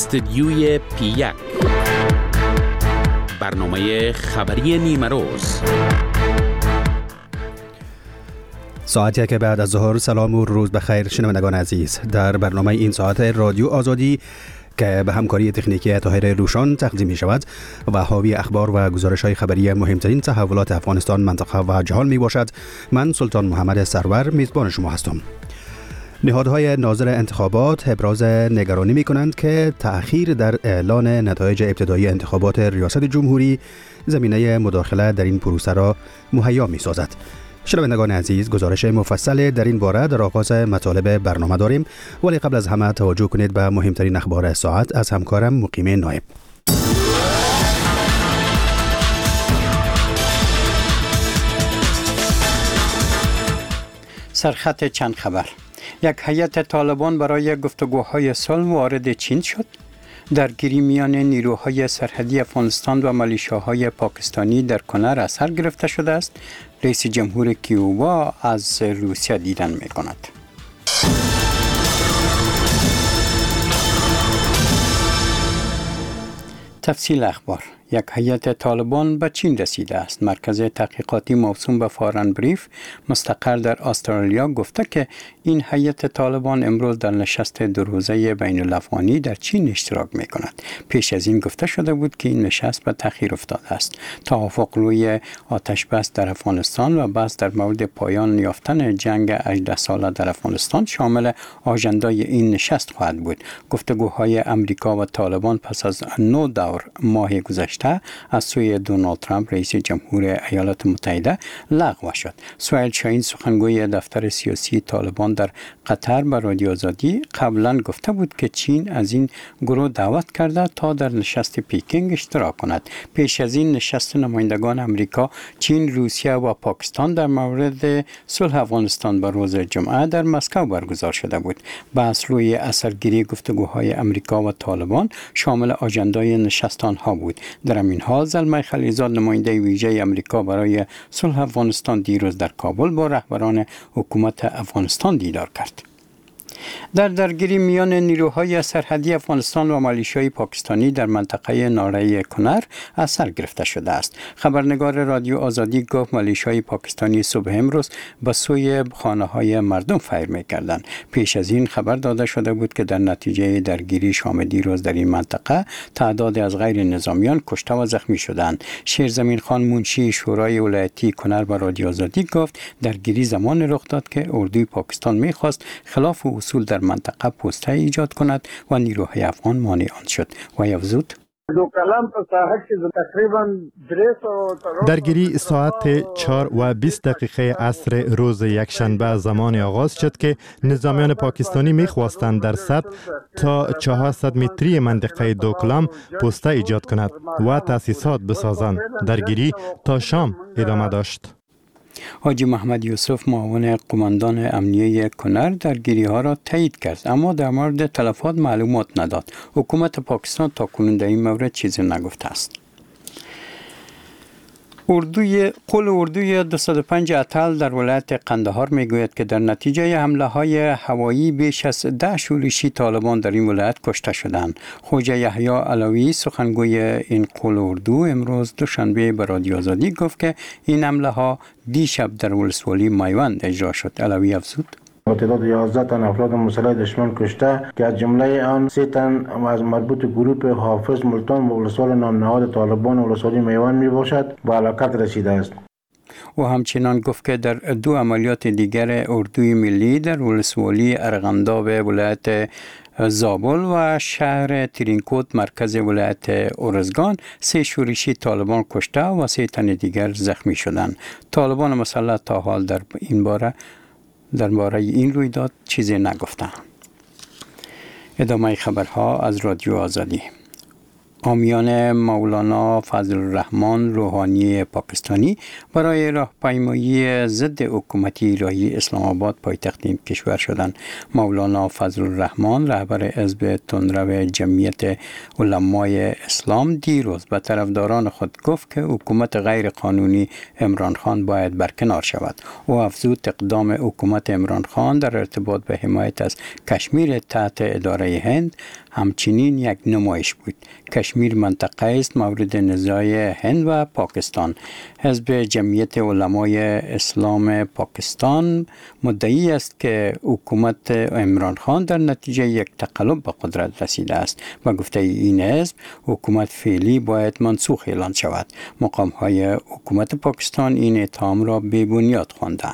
استدیوی پی1 برنامه خبری نیمه روز. ساعتی که بعد از ظهر. سلام و روز بخیر شنوندگان عزیز. در برنامه این ساعت رادیو آزادی که به همکاری تکنیکی طاهر روشان تقدیم می شود و حاوی اخبار و گزارش های خبری مهمترین تحولات افغانستان، منطقه و جهان می باشد. من سلطان محمد سرور میزبان شما هستم. نهادهای ناظر انتخابات ابراز نگرانی می کنند که تأخیر در اعلان نتایج ابتدایی انتخابات ریاست جمهوری زمینه مداخله در این پروسه را مهیا می سازد. شنوندگان عزیز، گزارش مفصل در این باره در آغاز مطالب برنامه داریم، ولی قبل از همه توجه کنید به مهمترین اخبار ساعت از همکارم مقیم نایب. سرخط چند خبر. یک هیئت طالبان برای گفتگوهای صلح وارد چین شد. درگیری میان نیروهای سرحدی افغانستان و ملیشیاهای پاکستانی در کنر اثر گرفته شده است. رئیس جمهور کیوبا از روسیه دیدن می کند. تفصیل اخبار. یک هیئت طالبان به چین رسیده است. مرکز تحقیقاتی موسوم به فارن بریف مستقر در استرالیا گفته که این هیئت طالبان امروز در نشست دو روزه بین الافغانی در چین اشتراک می کند. پیش از این گفته شده بود که این نشست به تأخیر افتاده است. توافق روی آتش بس در افغانستان و بحث در مورد پایان یافتن جنگ 18 ساله در افغانستان شامل آژندای این نشست خواهد بود. گفتگوهای امریکا و طالبان پس از 9 دور ماه گذشته از سوی دونالد ترامپ رئیس جمهور ایالات متحده لغو شد. سهیل شاهین سخنگوی دفتر سیاسی طالبان در قطر به رادیو آزادی قبلا گفته بود که چین از این گروه دعوت کرده تا در نشست پیکینگ اشتراک کند. پیش از این نشست نمایندگان امریکا، چین، روسیه و پاکستان در مورد صلح افغانستان به روز جمعه در مسکو برگزار شده بود. بحث روی اثرگیری گفتگوهای امریکا و طالبان شامل آژندای نشست آنها بود. در همین حال زلمه خلیلزاد نماینده ویژه امریکا برای صلح افغانستان دیروز در کابل با رهبران حکومت افغانستان دیدار کرد. در درگیری میان نیروهای سرحدی افغانستان و ملیشیای پاکستانی در منطقه ناره کنر اثر گرفته شده است. خبرنگار رادیو آزادی گفت ملیشیای پاکنر صبح امروز به سوی خانه‌های مردم فیر می‌کردند. پیش از این خبر داده شده بود که در نتیجه درگیری شام دیروز در این منطقه تعداد از غیر نظامیان کشته و زخمی شدند. شیرزمین خان منشی شورای ولایتی کنر به رادیو آزادی گفت درگیری زمان رخ داد که اردوی پاکستان می‌خواست خلاف اصول در منطقه پوسته ایجاد کند و نیروهای افغان مانع آن شد. و افزود درگیری ساعت 4:20 عصر روز یکشنبه زمان آغاز شد که نظامیان پاکستانی می‌خواستند در سطح تا 400 متری منطقه دوکلام پوسته ایجاد کند و تأسیسات بسازند. درگیری تا شام ادامه داشت. حاجی محمد یوسف معاون قماندان امنیه کنر درگیری ها را تایید کرد، اما در مورد تلفات معلومات نداد. حکومت پاکستان تا کنون در این مورد چیزی نگفته است. اردوی 205 اتل در ولایت قندهار میگوید که در نتیجه حمله های هوایی بیش از 10 شورشی طالبان در این ولایت کشته شدند. خواجه یحیی علوی سخنگوی این قول اردو امروز دوشنبه به رادیو آزادی گفت که این حمله ها دیشب در ولسوالی میوند اجرا شد. علوی افزود تعداد 11 تن افراد مسلح دشمن کشته که از جمله آن 3 تن از مربوط گروه حافظ ملتان و ولسوال نامنهاد طالبان و ولسوالی میوان می باشد و هلاکت رسیده است. و همچنان گفت که در 2 عملیات دیگر اردوی ملی در ولسوالی ارغنداب ولایت زابل و شهر ترینکوت مرکز ولایت ارزگان 3 شورشی طالبان کشته و 3 تن دیگر زخمی شدند. طالبان مسلح تا حال درباره این رویداد چیزی نگفتند. ادامه خبرها از رادیو آزادی. حامیان مولانا فضل الرحمن روحانی پاکستانی برای راهپیمایی ضد حکومتی الهی اسلام آباد پایتخت کشور شدند. مولانا فضل الرحمن رهبر حزب تندرو جمعیت علمای اسلام دیروز به طرفداران خود گفت که حکومت غیر قانونی عمران خان باید برکنار شود. او افزود اقدام حکومت عمران خان در ارتباط به حمایت از کشمیر تحت اداره هند همچنین یک نمایش بود. کشمیر منطقه است مورد نزاع هند و پاکستان. حزب جمعیت علمای اسلام پاکستان مدعی است که حکومت عمران خان در نتیجه یک تقلب به قدرت رسیده است و گفته این حزب حکومت فعلی باید منسوخ اعلان شود. مقام‌های حکومت پاکستان این اتهام را بی‌بنیاد خواندند.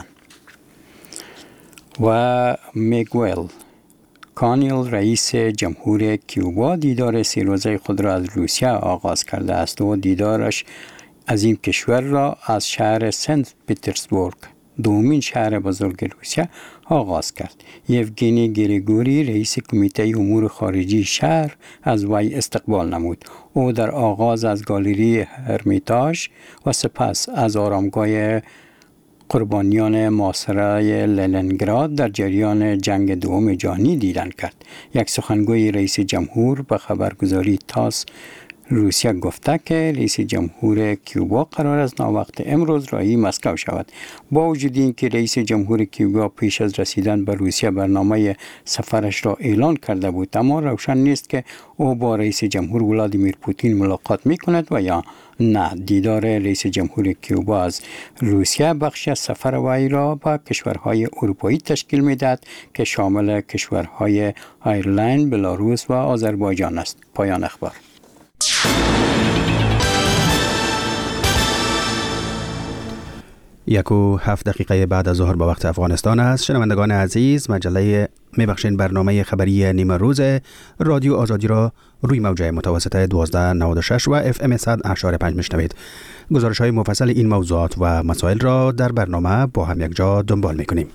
و میگوئل کانیل رئیس جمهور کیوبا دیدار 3 روزه خود را از روسیه آغاز کرده است و دیدارش از این کشور را از شهر سنت پترزبورگ دومین شهر بزرگ روسیه آغاز کرد. یوگنی گریگوری رئیس کمیته امور خارجی شهر از وی استقبال نمود. او در آغاز از گالری هرمیتاژ و سپس از آرامگاه قربانیان محاصره لنینگراد در جریان جنگ دوم جهانی دیدن کرد. یک سخنگوی رئیس جمهور به خبرگزاری تاس روسیه گفته که رئیس جمهور کیوبا قرار است ناوقت امروز راهی مسکو شود. با وجود اینکه رئیس جمهور کیوبا پیش از رسیدن به روسیه برنامه سفرش را اعلان کرده بود، اما روشن نیست که او با رئیس جمهور ولادیمیر پوتین ملاقات می‌کند و یا نه. دیدار رئیس جمهور کیوبا از روسیه بخش از سفر وی را به کشورهای اروپایی تشکیل می‌دهد که شامل کشورهای ایرلند، بلاروس و آذربایجان است. پایان اخبار. 1:07 بعد از ظهر به وقت افغانستان است. شنوندگان عزیز، برنامه خبری نیمه روز رادیو آزادی را روی موجه متوسط 1296 و FM 100.5 میشنوید. گزارش های مفصل این موضوعات و مسائل را در برنامه با هم یک جا دنبال میکنیم.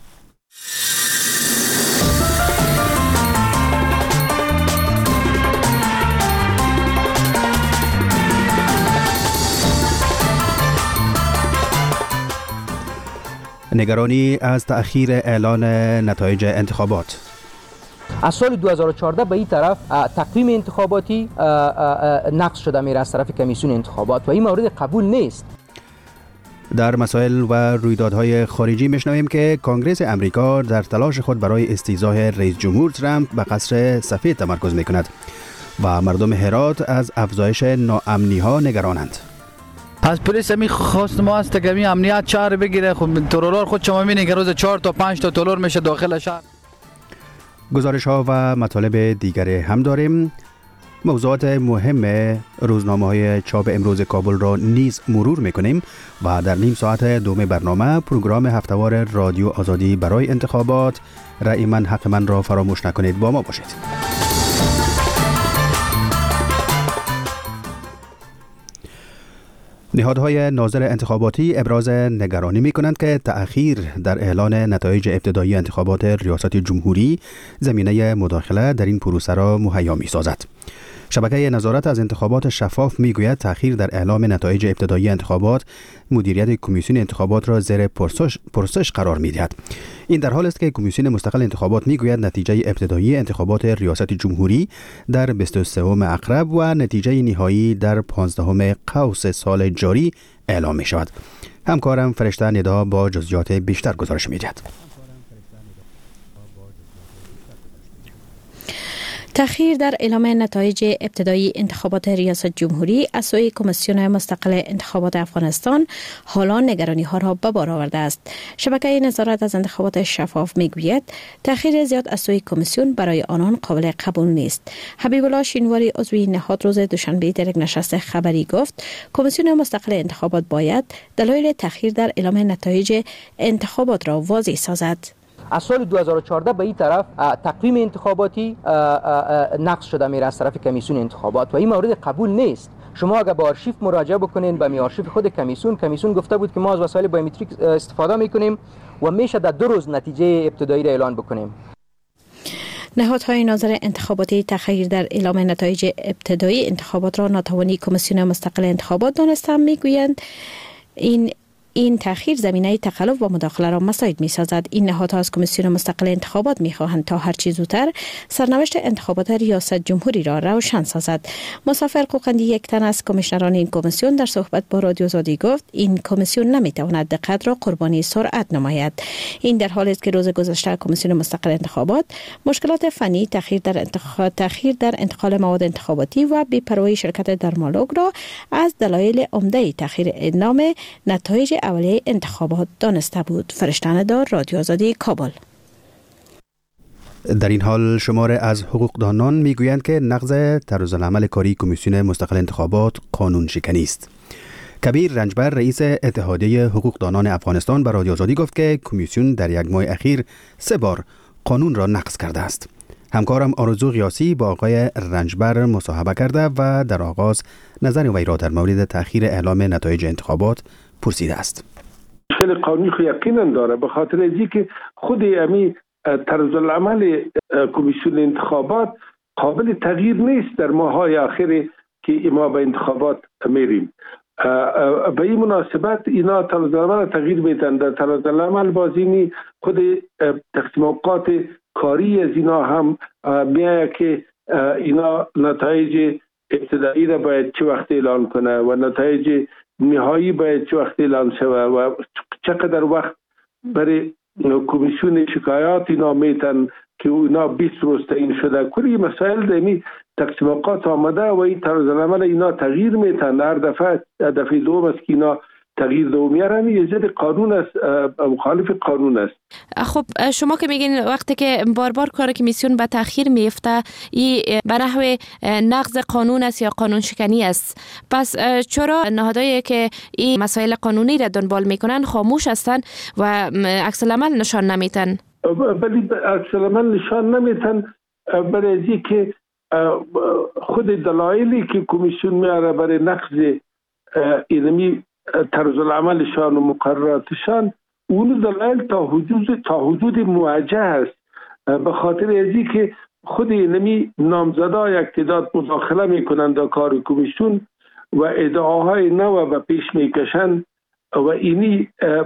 نگرانی از تأخیر اعلان نتایج انتخابات. از سال 2014 به این طرف تقویم انتخاباتی نقض شده میره از طرف کمیسیون انتخابات و این مورد قبول نیست. در مسائل و رویدادهای خارجی میشنویم که کنگره امریکا در تلاش خود برای استیضاح رئیس جمهور ترامپ به قصر سفید تمرکز میکند و مردم هرات از افزایش ناامنی ها نگرانند. از پلیس می خواست ما است که می امنیت شهر بگیره. خب ترورار خود شما میبینید که روز 4 تا 5 تا ترور میشه داخل شهر. گزارش ها و مطالب دیگر هم داریم. موضوعات مهم روزنامه های چاپ امروز کابل را نیز مرور میکنیم و در نیم ساعت دوم برنامه پروگرام هفتهوار رادیو آزادی برای انتخابات رأی من حق من را فراموش نکنید. با ما باشید. نهادهای ناظر انتخاباتی ابراز نگرانی می کنند که تأخیر در اعلان نتایج ابتدایی انتخابات ریاست جمهوری زمینه مداخله در این پروسه را مهیا می سازد. شبکه نظارت از انتخابات شفاف می گوید تأخیر در اعلام نتایج ابتدایی انتخابات مدیریت کمیسیون انتخابات را زیر پرسش قرار می دهد. این در حال است که کمیسیون مستقل انتخابات می گوید نتیجه ابتدایی انتخابات ریاست جمهوری در 23 اکتبر و نتیجه نهایی در 15 قوس سال جاری اعلام می شود. همکارم فرشته ندا با جزئیات بیشتر گزارش می دهد. تأخیر در اعلام نتایج ابتدایی انتخابات ریاست جمهوری از سوی کمیسیون مستقل انتخابات افغانستان حالا نگرانی ها را به بار آورده است. شبکه نظارت از انتخابات شفاف میگوید تأخیر زیاد از سوی کمیسیون برای آنان قابل قبول نیست. حبیب الله شینواری عضو نهاد روز دوشنبه در یک نشست خبری گفت کمیسیون مستقل انتخابات باید دلایل تأخیر در اعلام نتایج انتخابات را واضح سازد. از سال 2014 به این طرف تقویم انتخاباتی نقض شده میره از طرف کمیسیون انتخابات و این مورد قبول نیست. شما اگر با آرشیو مراجعه بکنین به آرشیو خود کمیسیون گفته بود که ما از وسایل بایومتریک استفاده میکنیم و میشه در 2 روز نتیجه ابتدایی را اعلان بکنیم. نهادهای ناظر انتخاباتی تأخیر در اعلام نتایج ابتدایی انتخابات را ناتوانی کمیسیون مستقل انتخابات دانستند. میگویند این تأخیر زمینه تخلف و مداخله را مساعد می‌سازد. این نهادها از کمیسیون مستقل انتخابات می‌خواهند تا هر چه زودتر سرنوشت انتخابات ریاست جمهوری را روشن سازد. مسافر قوقندی یک تن از کمیشنران این کمیسیون در صحبت با رادیو آزادی گفت این کمیسیون نمی‌تواند دقت را قربانی سرعت نماید. این در حالی است که روز گذشته کمیسیون مستقل انتخابات مشکلات فنی، تأخیر در انتقال مواد انتخاباتی و بی‌پروایی شرکت درمالوگ را از دلایل عمده تأخیر اعلام نتایج اولیه انتخابات دانسته بود. فرشته دار، رادیو آزادی، کابل. در این حال شماره از حقوقدانان میگویند که نقض طرزالعمل کاری کمیسیون مستقل انتخابات قانون شکنی است. کبیر رنجبر، رئیس اتحادیه حقوقدانان افغانستان، به رادیو آزادی گفت که کمیسیون در یک ماه اخیر 3 بار قانون را نقض کرده است. همکارم آرزو قیاسی با آقای رنجبر مصاحبه کرده و در آغاز نظر وی را در مورد تأخیر اعلام نتایج انتخابات پرسیده است. مشکل قانونی خو یقینا داره، به خاطر اینکه که خود امی طرز العمل کمیسیون انتخابات قابل تغییر نیست در ماه‌های آخری که ما به انتخابات میریم. به این مناسبت اینا طرز العمل تغییر میدن. در طرز العمل بازینی خود تقسیم اوقات کاری از اینا هم میایه که اینا نتایج ابتدایی را باید چه وقت اعلان کنه و نتایج نهایی باید چه وقت اعلان شود و چقدر وقت برای کمیسیون شکایات اینا میتن که اینا 20 روز تعیین شده. کلی مسائل دمی تقسیم اوقات آمده و این طرز العمل اینا تغییر میتن. هر دفعه دوم است که اینا تغییر دومیارن. یه ضد قانون است، مخالف قانون است. خب شما که میگین وقتی که بار کار کمیسیون به تأخیر میفته این به نحو نقض قانون است یا قانون شکنی است، پس چرا نهادهایی که این مسائل قانونی را دنبال میکنن خاموش هستن و عکس العمل نشان نمیتن؟ ولی عکس العمل نشان نمیتن برای اینکه که خود دلایلی که کمیسیون میاره برای نقض اینمی طرز العملشان و مقرراتشان اون دلایل تا حدود موجه است. به خاطر ازی که خود اینمی نامزدای اقتدار مداخله میکنند در کار کمیسیون و ادعاهای نو به پیش میکشند و اینی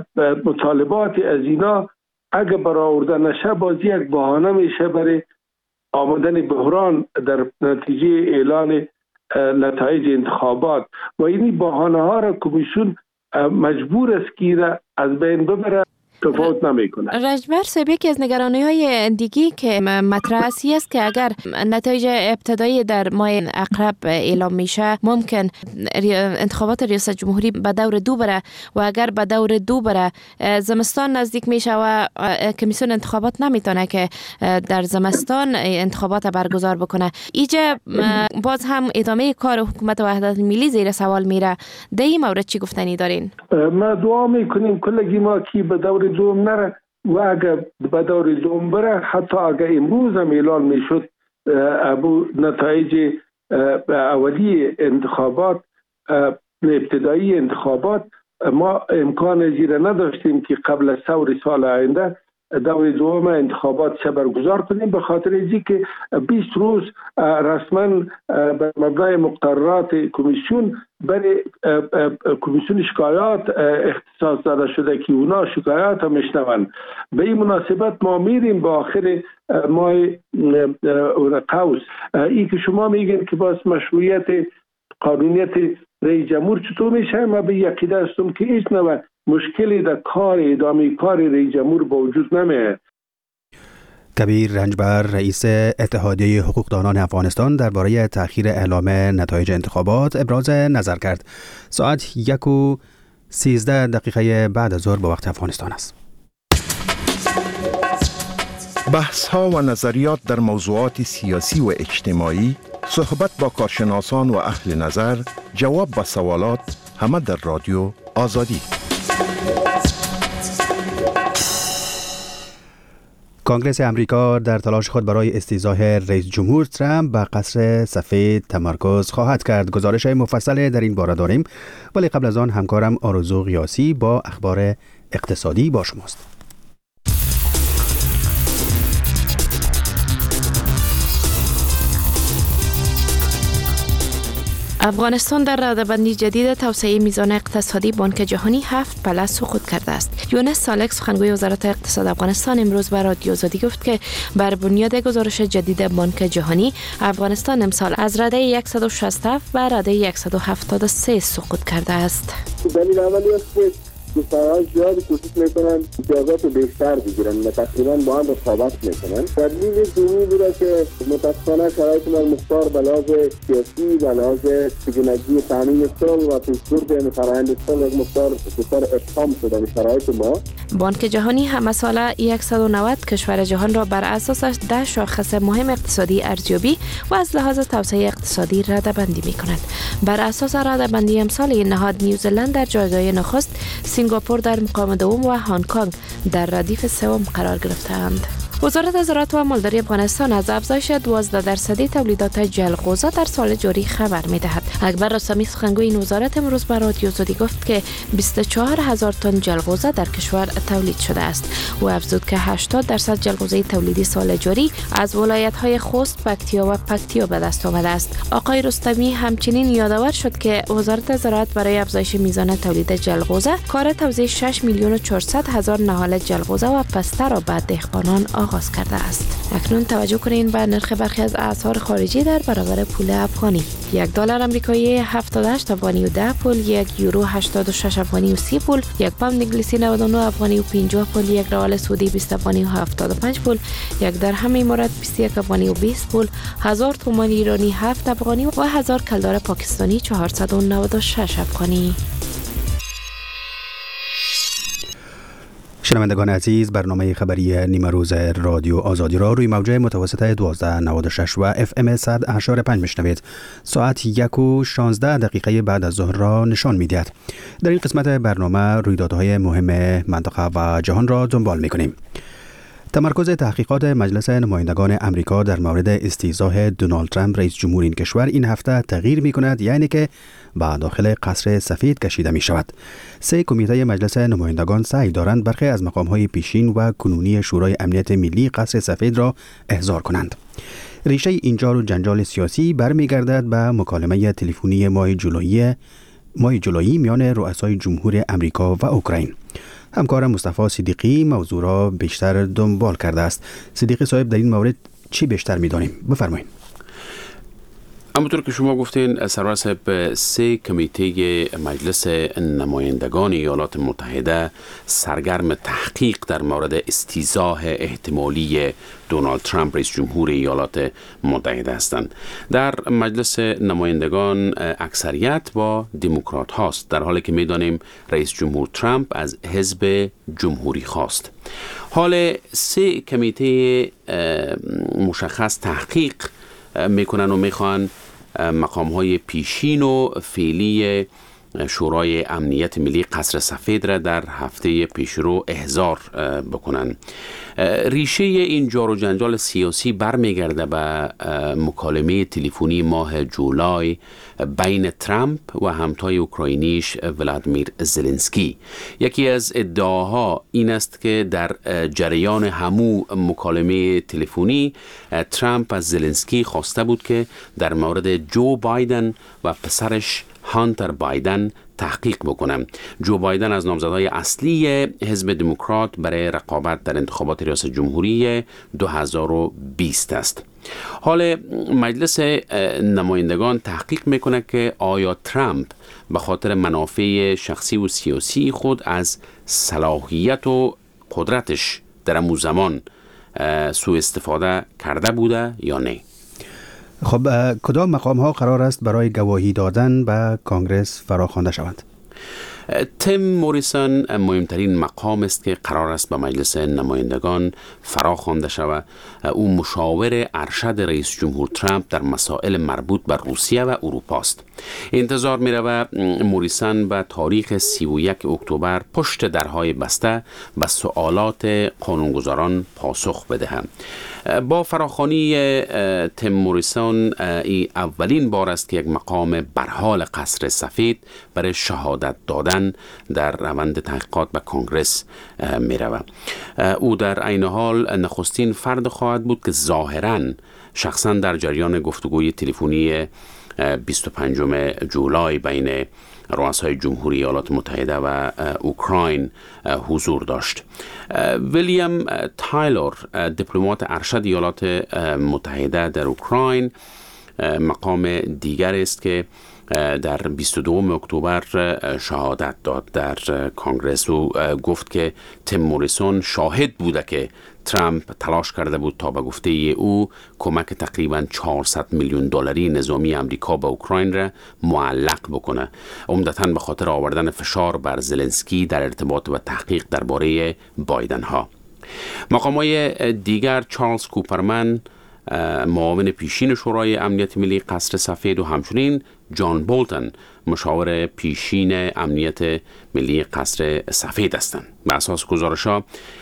مطالبات از اینا اگه برآورده نشه باز یک بهانه میشه برای آمدن بحران در نتیجه اعلان نتایج انتخابات و اینی بهانه ها را کمیسیون مجبور است که از بین ببره. تفاوت نمیکنه. رنجبر صاحب، یکی از نگرانی‌های دیگی که مطرح است که اگر نتایج ابتدایی در ماه اقرب اعلام میشه ممکن انتخابات ریاست جمهوری به دور 2 بره و اگر به دور 2 بره زمستان نزدیک میشه و کمیسیون انتخابات نمیتونه که در زمستان انتخابات برگزار بکنه. اینجا باز هم ادامه کار حکومت وحدت ملی زیر سوال میره. در این مورد چی گفتنی دارین؟ ما دعا میکنیم کلگی ما کی به دور دوم نره و اگر به دور دوم بره، حتی اگر امروز هم اعلان میشد ابو نتایج اولی انتخابات ابتدایی انتخابات، ما امکان زیره نداشتیم که قبل از ثور سال آینده دور دوم انتخابات برگزار کنیم، به خاطر اینکه که 20 روز رسما به مبنای مقررات کمیسیون برای کمیسیون شکایات اختصاص داده شده که اونا شکایات هم میشنون. به این مناسبت ما میریم با آخر ماه قوس. این که شما میگین که باز مشروعیت قانونیت رئیس جمهور چطور میشه، ما به عقیده هستم که هیچ نوع مشکلی در ادامه کار رئیس جمهور با وجود نمیاد. کبیر رنجبر، رئیس اتحادیه حقوقدانان افغانستان، درباره تأخیر اعلام نتایج انتخابات ابراز نظر کرد. ساعت 1:13 بعد از ظهر به وقت افغانستان است. بحث ها و نظریات در موضوعات سیاسی و اجتماعی، صحبت با کارشناسان و اهل نظر، جواب به سوالات، همه در رادیو آزادی. کنگره امریکا در تلاش خود برای استیضاح رئیس جمهور ترامپ به قصر سفید تمرکز خواهد کرد. گزارش مفصل در این باره داریم، ولی قبل از آن همکارم آرزو قیاسی با اخبار اقتصادی با شماست. افغانستان در رده‌بندی جدید توسعه میزان اقتصادی بانک جهانی 7 پله سقوط کرده است. یونس سالک سخنگوی وزارت اقتصاد افغانستان امروز به رادیو آزادی گفت که بر بنیاد گزارش جدید بانک جهانی افغانستان امسال از رده 167 به رده 173 سقوط کرده است. دلیل اولی است که کشورها زیاد کوشش میکنن امتیازات بیشتر بگیرن و تقریبا با هم رقابت میکنن. دلیل دومی بوده که متاسفانه شرایط ما مختار به لحاظ سیاسی و لحاظ چگونگی تامین صلح و پیشبرد فرآیند صلح مختار افهام شده به شرایط ما. بانک جهانی هم ساله 190 کشور جهان را بر اساس 10 شاخص مهم اقتصادی ارزیابی و از لحاظ توسعه اقتصادی رده‌بندی می‌کند. بر اساس رده‌بندی امسال این نهاد نیوزلند در جایگاه نخست، سینگاپور در مقام دوم و هنگ کنگ در ردیف سوم قرار گرفتند. وزارت زراعت و مالداری افغانستان از افزایش 12% تولیدات جلغوزه در سال جاری خبر می‌دهد. اکبر رستمی سخنگوی این وزارت امروز به رادیو آزادی گفت که 24,000 تن جلغوزه در کشور تولید شده است. او افزود که 80% جلغوزه تولیدی سال جاری از ولایت‌های خوست، پکتیا و پکتیا به دست آمده است. آقای رستمی همچنین یادآور شد که وزارت زراعت برای افزایش میزان تولید جلغوزه کار توزیع 6,400,000 نهال جلغوزه و پسته را به دهقانان آغاز کرده است. اکنون توجه کنین به نرخ برخی از اسعار خارجی در برابر پول افغانی. $1 آمریکایی 78 افغانی و 10 پول، یک یورو 86 افغانی و 30 پول، یک پوند انگلیسی 99 افغانی و 50 پول، یک ریال سعودی 20 افغانی و 75 پول، یک درهم امارات 21 افغانی و 20 پول، 1000 تومان ایرانی 7 افغانی و 1000 کلدار پاکستانی 496 افغانی. شنوندگان عزیز، برنامه خبری نیمه روز رادیو آزادی را روی موجه متوسط 1296 و FM 100.5 میشنوید. ساعت 1:16 بعد از ظهر را نشان می‌دهد. در این قسمت برنامه رویدادهای مهم منطقه و جهان را دنبال می‌کنیم. تمرکز تحقیقات مجلس نمایندگان امریکا در مورد استیضاح دونالد ترامپ رئیس جمهور این کشور این هفته تغییر می کند، یعنی که به داخل قصر سفید کشیده می شود. 3 کمیته مجلس نمایندگان سعی دارند برخی از مقام‌های پیشین و کنونی شورای امنیت ملی قصر سفید را احضار کنند. ریشه این جار و جنجال سیاسی برمیگردد به مکالمه تلفنی ماه جولایی میان رؤسای جمهور امریکا و اوکراین. همکارم مصطفی صدیقی موضوع را بیشتر دنبال کرده است. صدیقی صاحب، در این مورد چی بیشتر می‌دانیم؟ بفرمایید. همونطور که شما گفتین سرور صاحب، 3 کمیته مجلس نمایندگان ایالات متحده سرگرم تحقیق در مورد استیضاح احتمالی دونالد ترامپ رئیس جمهور ایالات متحده هستند. در مجلس نمایندگان اکثریت با دموکرات هاست، در حالی که می‌دانیم رئیس جمهور ترامپ از حزب جمهوری خواست. حال 3 کمیته مشخص تحقیق میکنن و میخوان مقام های پیشین و فعلی شورای امنیت ملی قصر سفید را در هفته پیشرو احضار بکنن. ریشه این جار و جنجال سیاسی برمیگرده به مکالمه تلفنی ماه جولای بین ترامپ و همتای اوکراینیش ولادیمیر زلنسکی. یکی از ادعاها این است که در جریان همو مکالمه تلفنی ترامپ از زلنسکی خواسته بود که در مورد جو بایدن و پسرش هانتر بایدن تحقیق بکنم. جو بایدن از نامزدهای اصلی حزب دموکرات برای رقابت در انتخابات ریاست جمهوری 2020 است. حال مجلس نمایندگان تحقیق میکنه که آیا ترامپ به خاطر منافع شخصی و سیاسی خود از صلاحیت و قدرتش در امو زمان سوء استفاده کرده بوده یا نه؟ خب کدام مقام ها قرار است برای گواهی دادن به کانگرس فراخوانده شوند؟ تیم موریسون مهمترین مقام است که قرار است به مجلس نمایندگان فراخوانده شود. او مشاور ارشد رئیس جمهور ترامپ در مسائل مربوط به روسیه و اروپا است. انتظار می رود موریسون به تاریخ 31 اکتبر پشت درهای بسته به سوالات قانونگذاران پاسخ بدهد. با فراخوانی تیم موریسون این اولین بار است که یک مقام برحال قصر سفید برای شهادت دادن در روند تحقیقات به کنگرس می رود. او در عین حال نخستین فرد خواهد بود که ظاهراً شخصاً در جریان گفتگوی تلفنی 25 جولای بین رؤسای جمهوری ایالات متحده و اوکراین حضور داشت. ویلیام تایلور، دیپلمات ارشد ایالات متحده در اوکراین، مقام دیگر است که در 22 اکتبر شهادت داد در کنگره و گفت که تیم موریسون شاهد بوده که ترامپ تلاش کرده بود تا به گفته او کمک تقریبا 400 میلیون دلاری نظامی امریکا به اوکراین را معلق بکنه، عمدتاً به خاطر آوردن فشار بر زلنسکی در ارتباط و تحقیق درباره بایدن ها. مقامای دیگر چارلز کوپرمن، معاون پیشین شورای امنیت ملی قصر سفید، و همچنین جان بولتن، مشاور پیشین امنیت ملی قصر سفید هستند. به اساس گزارش‌ها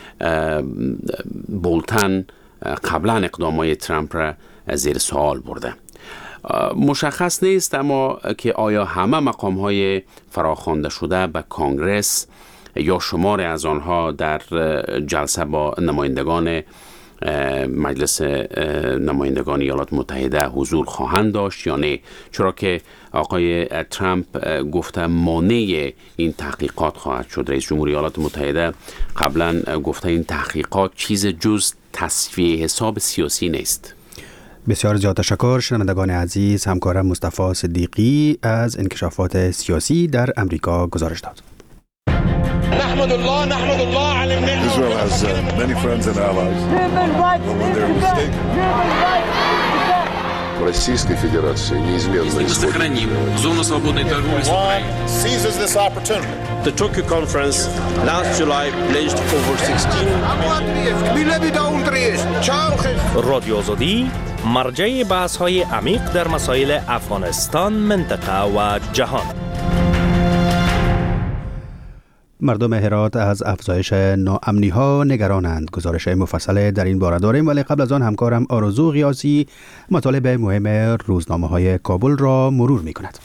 بولتن قبلا اقدامات ترامپ را زیر سوال برده. مشخص نیست اما که آیا همه مقام‌های فراخوانده شده به کنگرس یا شمار از آنها در جلسه با نمایندگان مجلس نمایندگان ایالات متحده حضور خواهند داشت یا نه، چرا که آقای ترامپ گفته مانع این تحقیقات خواهد شد. رئیس جمهوری ایالات متحده قبلا گفته این تحقیقات چیز جز تصفیه حساب سیاسی نیست. بسیار زیاد تشکر شنوندگان عزیز. همکارم مصطفی صدیقی از انکشافات سیاسی در امریکا گزارش داد. نحمد الله على النعمة. Israel has many friends and allies. Российской Федерации неизменно сохраним зону свободной торговли с Украиной. Seizes this opportunity. The Tokyo conference last July pledged over 16 رادیو آزادی مرجع بحث‌های عمیق در مسائل افغانستان، منطقه و جهان. مردم هرات از افزایش ناامنی‌ها نگرانند. گزارش مفصل در این باره داریم، ولی قبل از آن همکارم آرزو غیاثی مطالب مهم روزنامه‌های کابل را مرور می‌کند.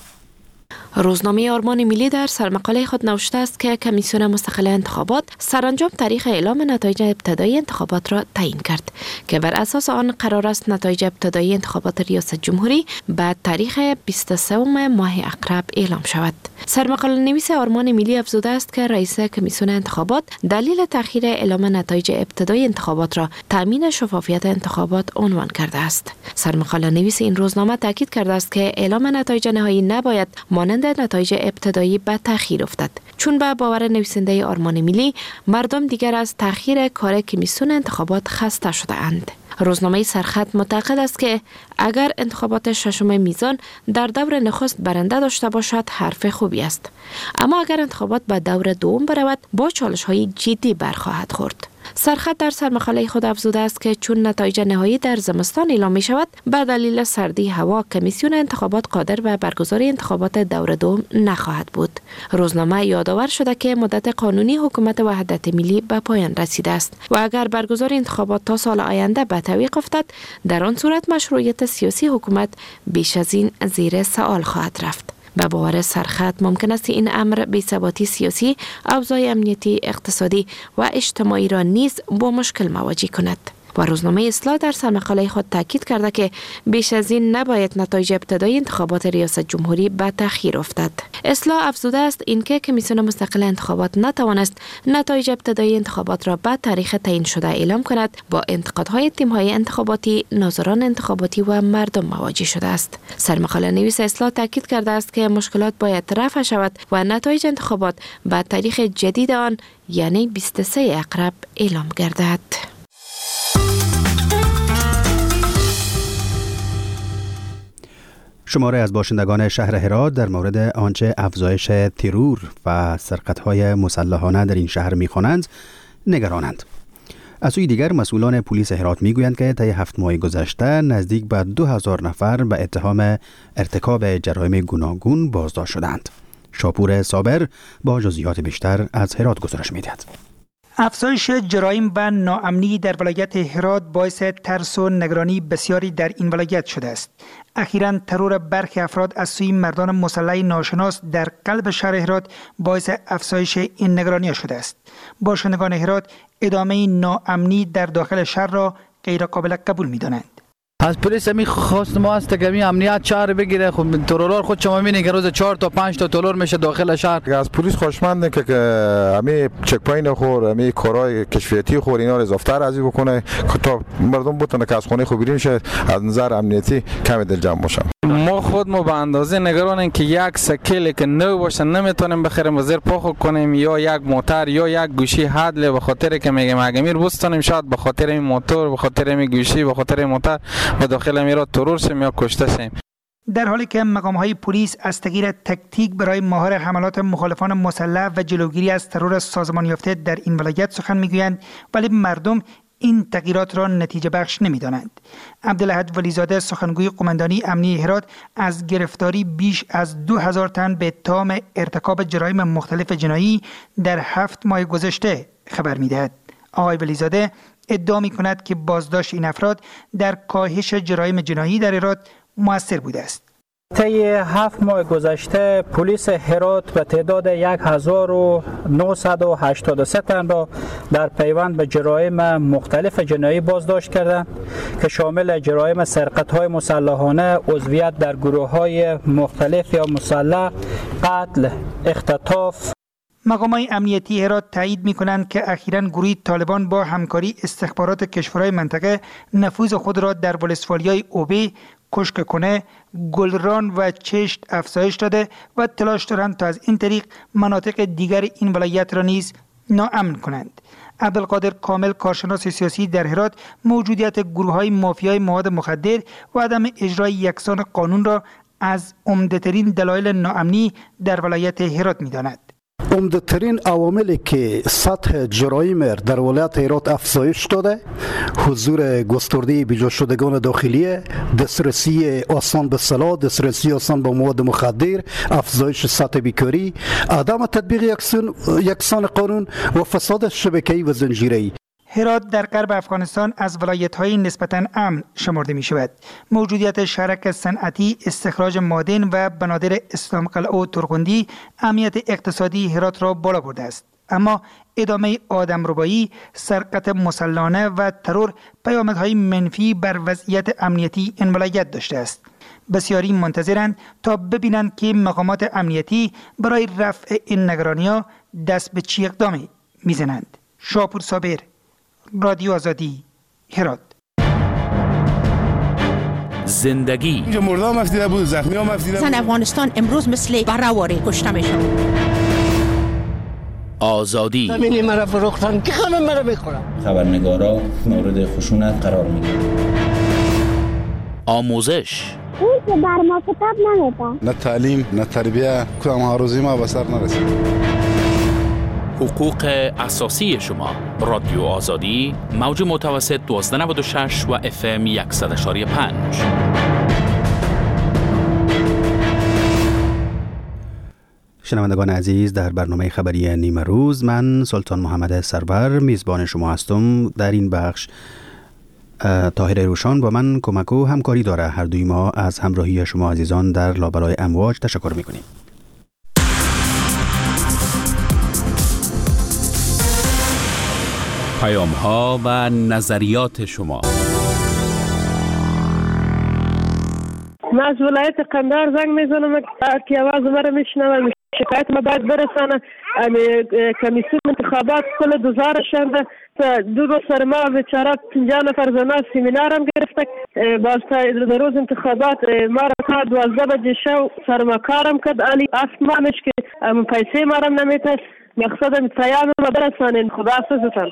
روزنامه آرمان ملی در سرمقاله خود نوشته است که کمیسیون مستقل انتخابات سرانجام تاریخ اعلام نتایج ابتدایی انتخابات را تعیین کرد که بر اساس آن قرار است نتایج ابتدایی انتخابات ریاست جمهوری بعد تاریخ 23 ماه اقرب اعلام شود. سرمقاله نویس آرمان ملی افزوده است که رئیس کمیسیون انتخابات دلیل تأخیر اعلام نتایج ابتدایی انتخابات را تامین شفافیت انتخابات عنوان کرده است. سرمقاله نویس این روزنامه تاکید کرده است که اعلام نتایج نهایی نباید مانند نتایج ابتدایی به تأخیر افتد، چون به باور نویسنده آرمان ملی مردم دیگر از تأخیر کار کمیسیون انتخابات خسته شده اند. روزنامه سرخط معتقد است که اگر انتخابات ششم میزان در دور نخست برنده داشته باشد حرف خوبی است، اما اگر انتخابات به دور دوم برود با چالش‌های جدی برخواهد خورد. سرخط در سرمقاله خود افزوده است که چون نتایج نهایی در زمستان اعلام می شود، به دلیل سردی هوا کمیسیون انتخابات قادر به برگزاری انتخابات دور دوم نخواهد بود. روزنامه یادآور شده که مدت قانونی حکومت وحدت ملی به پایان رسیده است و اگر برگزاری انتخابات تا سال آینده به تعویق افتد، در آن صورت مشروعیت سیاسی حکومت بیش از این زیر سوال خواهد رفت. به باور سرخط ممکن است این امر بی‌ثباتی سیاسی، اوضاع امنیتی، اقتصادی و اجتماعی را نیز با مشکل مواجه کند. و روزنامه اصلاح در سرمقاله خود تاکید کرده که بیش از این نباید نتایج ابتدایی انتخابات ریاست جمهوری به تأخیر افتد. اصلاح افزوده است اینکه کمیسیون مستقل انتخابات نتوانست نتایج ابتدایی انتخابات را بعد تاریخ تعیین شده اعلام کند، با انتقادهای تیم‌های انتخاباتی، ناظران انتخاباتی و مردم مواجه شده است. سرمقاله نویس اصلاح تاکید کرده است که مشکلات باید رفع شود و نتایج انتخابات بعد تاریخ جدید آن یعنی 23 اقرب اعلام گردد. شماره از باشندگان شهر هرات در مورد آنچه افزایش ترور و سرقت‌های مسلحانه در این شهر می‌خوانند نگرانند. از سوی دیگر مسئولان پلیس هرات میگویند که طی 7 ماه گذشته نزدیک به 2000 نفر به اتهام ارتکاب جرایم گوناگون بازداشت شدند. شاپور صابر با جزئیات بیشتر از هرات گزارش می‌دهد. افزایش جرایم و ناامنی در ولایت هرات باعث ترس و نگرانی بسیاری در این ولایت شده است. اخیراً ترور برخی افراد از سوی مردان مسلح ناشناس در قلب شهر هرات باعث افزایش این نگرانی شده است. باشندگان هرات ادامه ناامنی در داخل شهر را غیر قابل قبول می‌دانند. از پلیس می خواست ما است که می امنیت شهر بگیره. خب ترورار خود شما میبینید که روز 4 تا 5 تا ترور میشه داخل شهر. از پلیس خوشمندم که همه چک پوینت خور، همه کارهای کشفیاتی خور اینا رو اضافه‌تر ازی بکنه تا مردم بتونه که از خونه خوب بیرون شه، از نظر امنیتی کم دلجمع باشن. ما خود ما به اندازه نگرانیم که یک سکیلی که نو باشه نمیتونیم بخریم و زیر پا کنیم، یا یک موتر یا یک گوشی حدله، به خاطر که میگیم اگه میر بستانیم شاید به خاطر این موتور، به خاطر این گوشی، به خاطر این موتر به داخل میرا ترور شیم یا کشته شیم. در حالی که مقام‌های پلیس از تغییر تکتیک برای مهار حملات مخالفان مسلح و جلوگیری از ترور سازمان یافته در این ولایت سخن میگویند، ولی مردم این تغییرات را نتیجه بخش نمی‌دانند. عبدالاحد ولیزاده سخنگوی قماندانی امنیتی هرات از گرفتاری بیش از 2000 تن به اتهام ارتکاب جرایم مختلف جنایی در 7 ماه گذشته خبر می‌دهد. آقای ولیزاده ادعا می‌کند که بازداشت این افراد در کاهش جرایم جنایی در هرات مؤثر بوده است. طی 7 ماه گذشته پلیس هرات به تعداد 1983 تن را در پیوند به جرایم مختلف جنایی بازداشت کردند که شامل جرایم سرقت‌های مسلحانه، عضویت در گروه‌های مختلف یا مسلح، قتل، اختطاف. مقامات امنیتی هرات تایید می‌کنند که اخیراً گروه طالبان با همکاری استخبارات کشورهای منطقه نفوذ خود را در ولسوالی‌های اوبی، کشککنه، گلران و چشت افزایش داده و تلاش دارند تا از این طریق مناطق دیگر این ولایت را نیز ناامن کنند. عبدالقادر کامل، کارشناس سیاسی در هرات، موجودیت گروه‌های مافیای مواد مخدر و عدم اجرای یکسان قانون را از عمده‌ترین دلایل ناامنی در ولایت هرات می‌داند. عمده‌ترین عواملی که سطح جرایم در ولایت هرات افزایش داده، حضور گسترده بیجا شدگان داخلی، دسترسی آسان به سلاح، دسترسی آسان به مواد مخدر، افزایش سطح بیکاری، عدم تطبیق یکسان قانون و فساد شبکه‌ای و زنجیره‌ای. هرات در غرب افغانستان از ولایت‌های نسبتاً امن شمرده می‌شود. موجودیت شرک صنعتی، استخراج معادن و بنادر اسلام قلعه و ترغندی امنیت اقتصادی هرات را بالا برده است. اما ادامه آدمربایی، سرقت مسلحانه و ترور پیامدهای منفی بر وضعیت امنیتی این ولایت داشته است. بسیاری منتظرند تا ببینند که مقامات امنیتی برای رفع این نگرانی‌ها دست به چه اقدامی می‌زنند. شاپور صابر، رادیو آزادی، هرات. زندگی اینجا مردم مفتیده بود، زخمی ها مفتیده بود. زن افغانستان امروز مثل برهواری کشته میشن. آزادی زمینی مرا فروختن که همه مرا میخورن. خبرنگارا مورد خشونت قرار میگیرن. آموزش اون که بر ما کتاب نمیده. نه تعلیم، نه تربیه، کدام آرزوی ما به سر نرسید. حقوق اساسی شما. رادیو آزادی، موج متوسط 1296 و FM 100.5. شنوندگان عزیز، در برنامه خبری نیمه روز من سلطان محمد سرور میزبان شما هستم. در این بخش طاهر روشان با من کمک و همکاری داره. هر دوی ما از همراهی شما عزیزان در لابلای امواج تشکر میکنیم. پیام ها و نظریات شما. من از ولایت قندهار زنگ میزنم که آواز مرا میشنوم. شکایت ما باید برسانه. کمیسیون انتخابات کل دوزار شنده 2 روز سر ما بیچاره 50 نفر زنا سیمینار هم گرفته. باز در روز انتخابات ما را تا 12 بجه شب سر ما کارم کرد. علی اسمانش که پیسه ما را نمیته. مقصدم پیام ما برسانین. خدا حافظتان.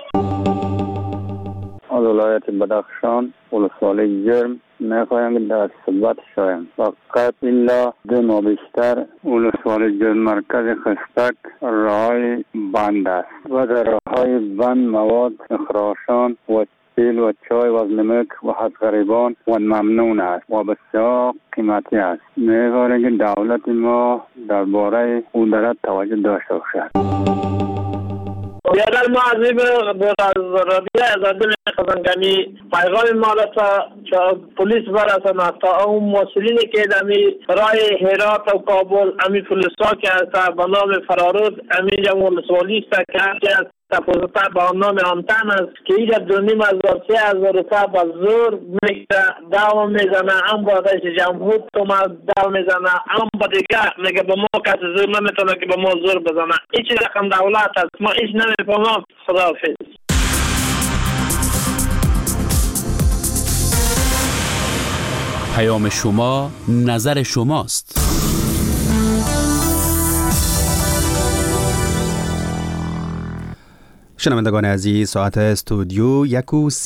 از ولایت بدخشان ولسوالی جرم میخوایم در ثبت شویم. فقط الا 2 ماه بیشتر ولسوالی جرم مرکز خستک راههای بند است و در راههای بند مواد اخراشان و تیل و چای و نمک و حد غریبان و ممنون است و بسیار قیمتی است. میخوایم که دولت ما درباره اون درد توجه داشته باشد. بیادر ما عزیب رادیو آزادی میخواستم که پیغام ما را پولیس برسانه تا اون مسئولینی که دمی رای هرات و کابل امی پولیسا که هسته به نام فرارود امی جمع ولسوالی است که تپوزتا با نام آنتن است که اینجا 2,500 روپا با زور میگه داو میزنه، هم با رئیس جمهور توماس داو میزنه، هم با دیگه میگه با ما کسی زور نمیتونه که با ما زور بزنه. هیچ رقم دولت است، ما هیچ نمیفهمم. خداحافظ. پیام شما، نظر شماست. شنوندگان عزیز، ساعت استودیو 1